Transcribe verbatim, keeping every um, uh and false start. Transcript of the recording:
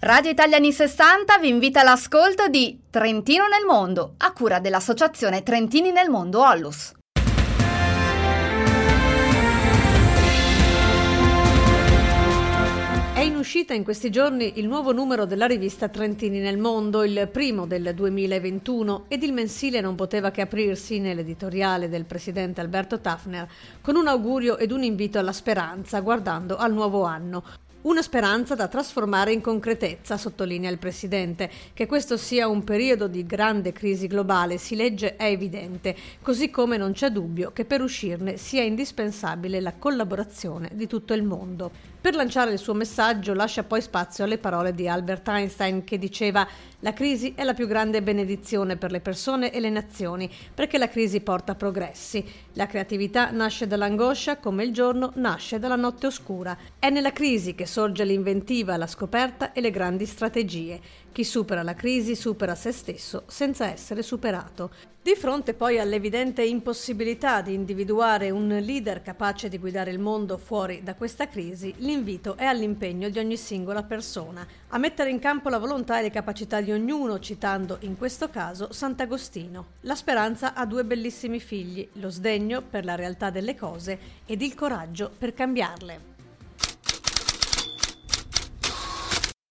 Radio Italia anni sessanta vi invita all'ascolto di Trentino nel mondo, a cura dell'associazione Trentini nel mondo Ollus. È in uscita in questi giorni il nuovo numero della rivista Trentini nel mondo, il primo del duemilaventuno, ed il mensile non poteva che aprirsi, nell'editoriale del presidente Alberto Taffner, con un augurio ed un invito alla speranza, guardando al nuovo anno. Una speranza da trasformare in concretezza, sottolinea il Presidente. Che questo sia un periodo di grande crisi globale, si legge, è evidente, così come non c'è dubbio che per uscirne sia indispensabile la collaborazione di tutto il mondo. Per lanciare il suo messaggio lascia poi spazio alle parole di Albert Einstein, che diceva: «La crisi è la più grande benedizione per le persone e le nazioni, perché la crisi porta progressi. La creatività nasce dall'angoscia come il giorno nasce dalla notte oscura. È nella crisi che sorge l'inventiva, la scoperta e le grandi strategie. Chi supera la crisi supera se stesso senza essere superato». Di fronte poi all'evidente impossibilità di individuare un leader capace di guidare il mondo fuori da questa crisi, l'invito è all'impegno di ogni singola persona, a mettere in campo la volontà e le capacità di ognuno, citando in questo caso Sant'Agostino. La speranza ha due bellissimi figli: lo sdegno per la realtà delle cose ed il coraggio per cambiarle.